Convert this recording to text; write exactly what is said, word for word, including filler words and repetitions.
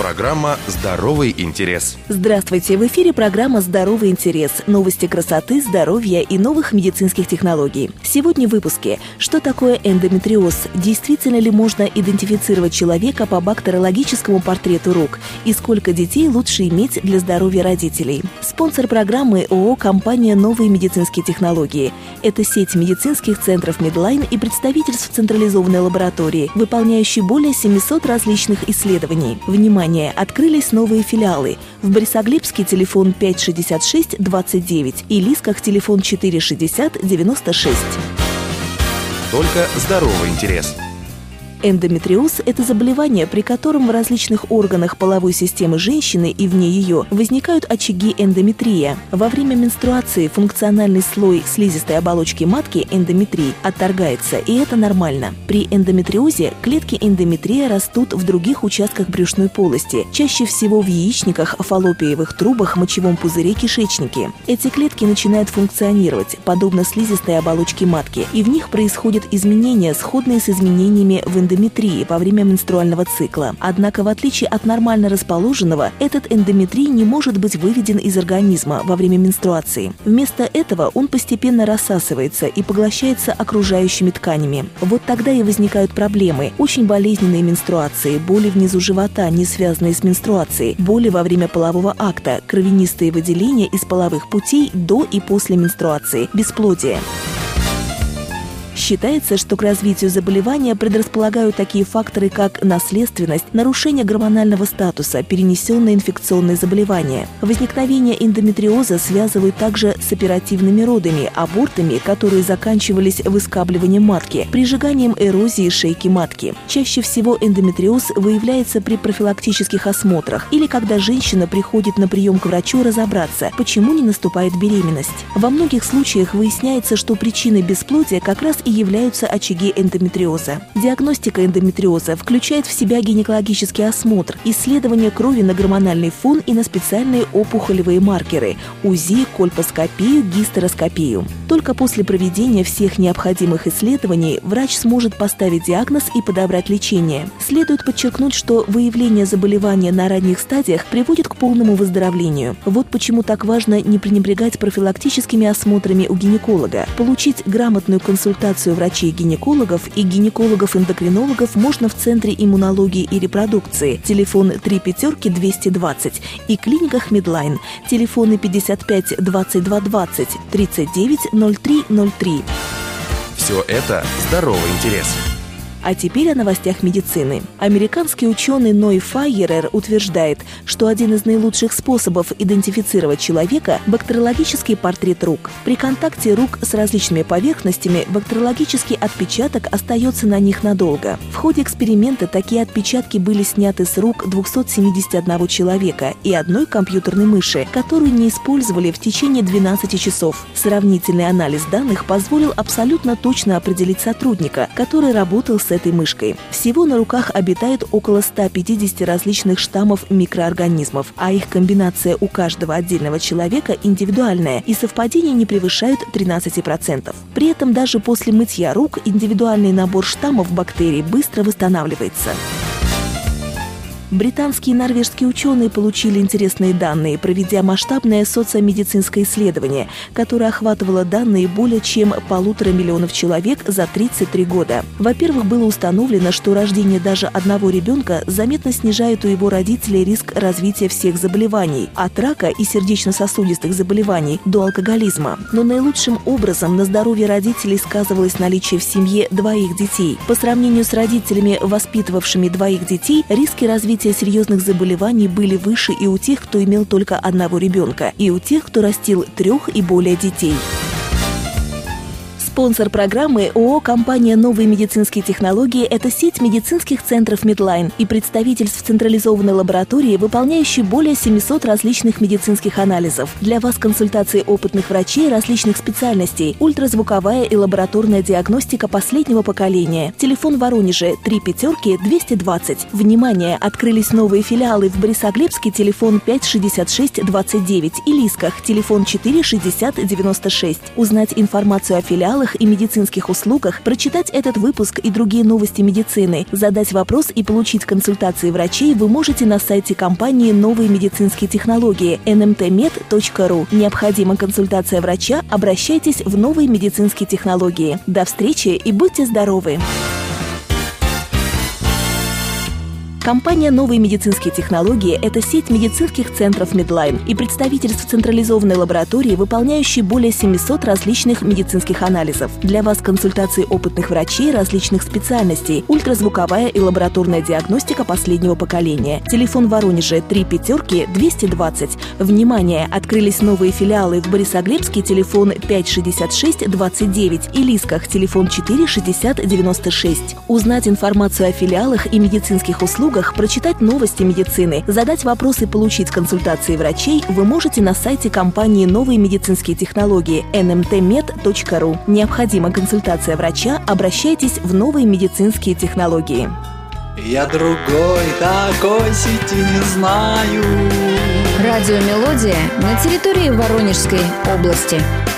Программа «Здоровый интерес». Здравствуйте! В эфире программа «Здоровый интерес». Новости красоты, здоровья и новых медицинских технологий. Сегодня в выпуске. Что такое эндометриоз? Действительно ли можно идентифицировать человека по бактериологическому портрету рук? И сколько детей лучше иметь для здоровья родителей? Спонсор программы ООО «Компания Новые медицинские технологии». Это сеть медицинских центров Медлайн и представительств централизованной лаборатории, выполняющей более семисот различных исследований. Внимание! Открылись новые филиалы. В Борисоглебске телефон пять шестьдесят шесть двадцать девять и Лисках телефон четыре шестьдесят девяносто шесть. Только здоровый интерес. Эндометриоз – это заболевание, при котором в различных органах половой системы женщины и вне ее возникают очаги эндометрия. Во время менструации функциональный слой слизистой оболочки матки, эндометрий, отторгается, и это нормально. При эндометриозе клетки эндометрия растут в других участках брюшной полости, чаще всего в яичниках, фаллопиевых трубах, мочевом пузыре, кишечнике. Эти клетки начинают функционировать, подобно слизистой оболочке матки, и в них происходят изменения, сходные с изменениями в эндометрии. эндометрии во время менструального цикла. Однако, в отличие от нормально расположенного, этот эндометрий не может быть выведен из организма во время менструации. Вместо этого он постепенно рассасывается и поглощается окружающими тканями. Вот тогда и возникают проблемы: очень болезненные менструации, боли внизу живота, не связанные с менструацией, боли во время полового акта, кровянистые выделения из половых путей до и после менструации, бесплодие. Считается, что к развитию заболевания предрасполагают такие факторы, как наследственность, нарушение гормонального статуса, перенесенные инфекционные заболевания. Возникновение эндометриоза связывают также с оперативными родами, абортами, которые заканчивались выскабливанием матки, прижиганием эрозии шейки матки. Чаще всего эндометриоз выявляется при профилактических осмотрах или когда женщина приходит на прием к врачу разобраться, почему не наступает беременность. Во многих случаях выясняется, что причиной бесплодия как раз и являются очаги эндометриоза. Диагностика эндометриоза включает в себя гинекологический осмотр, исследование крови на гормональный фон и на специальные опухолевые маркеры – УЗИ, кольпоскопию, гистероскопию. Только после проведения всех необходимых исследований врач сможет поставить диагноз и подобрать лечение. Следует подчеркнуть, что выявление заболевания на ранних стадиях приводит к полному выздоровлению. Вот почему так важно не пренебрегать профилактическими осмотрами у гинеколога. Получить грамотную консультацию врачей-гинекологов и гинекологов-эндокринологов можно в Центре иммунологии и репродукции, телефон три пятерки двести двадцать, и клиниках Медлайн, телефоны пятьдесят пять двадцать два двадцать, тридцать девять ноль три ноль три. Все это здоровый интерес. А теперь о новостях медицины. Американский ученый Ной Файерер утверждает, что один из наилучших способов идентифицировать человека – бактериологический портрет рук. При контакте рук с различными поверхностями бактериологический отпечаток остается на них надолго. В ходе эксперимента такие отпечатки были сняты с рук двухсот семидесяти одного человека и одной компьютерной мыши, которую не использовали в течение двенадцати часов. Сравнительный анализ данных позволил абсолютно точно определить сотрудника, который работал с этой мышкой. Всего на руках обитает около ста пятидесяти различных штаммов микроорганизмов, а их комбинация у каждого отдельного человека индивидуальная, и совпадения не превышают тринадцати процентов. При этом даже после мытья рук индивидуальный набор штаммов бактерий быстро восстанавливается. Британские и норвежские ученые получили интересные данные, проведя масштабное социомедицинское исследование, которое охватывало данные более чем полутора миллионов человек за тридцать три года. Во-первых, было установлено, что рождение даже одного ребенка заметно снижает у его родителей риск развития всех заболеваний, от рака и сердечно-сосудистых заболеваний до алкоголизма. Но наилучшим образом на здоровье родителей сказывалось наличие в семье двоих детей. По сравнению с родителями, воспитывавшими двоих детей, риски развития серьезных заболеваний были выше и у тех, кто имел только одного ребенка, и у тех, кто растил трех и более детей. Спонсор программы ООО «Компания Новые медицинские технологии» – это сеть медицинских центров Медлайн и представительств централизованной лаборатории, выполняющей более семисот различных медицинских анализов. Для вас консультации опытных врачей различных специальностей, ультразвуковая и лабораторная диагностика последнего поколения. Телефон в Воронеже три пятерки двести двадцать. Внимание! Открылись новые филиалы в Борисоглебске, телефон пять шестьдесят шесть двадцать девять, и Лисках, телефон четыре шестьдесят девяносто шесть. Узнать информацию о филиалах филиалах и медицинских услугах, прочитать этот выпуск и другие новости медицины, задать вопрос и получить консультации врачей вы можете на сайте компании «Новые медицинские технологии» эн эм тэ мед точка ру. Необходима консультация врача? Обращайтесь в «Новые медицинские технологии». До встречи и будьте здоровы! Компания «Новые медицинские технологии» – это сеть медицинских центров Медлайн и представительств централизованной лаборатории, выполняющей более семисот различных медицинских анализов. Для вас консультации опытных врачей различных специальностей, ультразвуковая и лабораторная диагностика последнего поколения. Телефон в Воронеже три пятерки двести двадцать. Внимание! Открылись новые филиалы в Борисоглебске, телефон пять шестьдесят шесть двадцать девять, и Лисках, телефон четыре шестьдесят девяносто шесть. Узнать информацию о филиалах и медицинских услугах, прочитать новости медицины, задать вопросы и получить консультации врачей вы можете на сайте компании «Новые медицинские технологии» эн эм тэ мед точка ру. Необходима консультация врача? Обращайтесь в «Новые медицинские технологии». Я другой такой сети не знаю. Радио «Мелодия» на территории Воронежской области.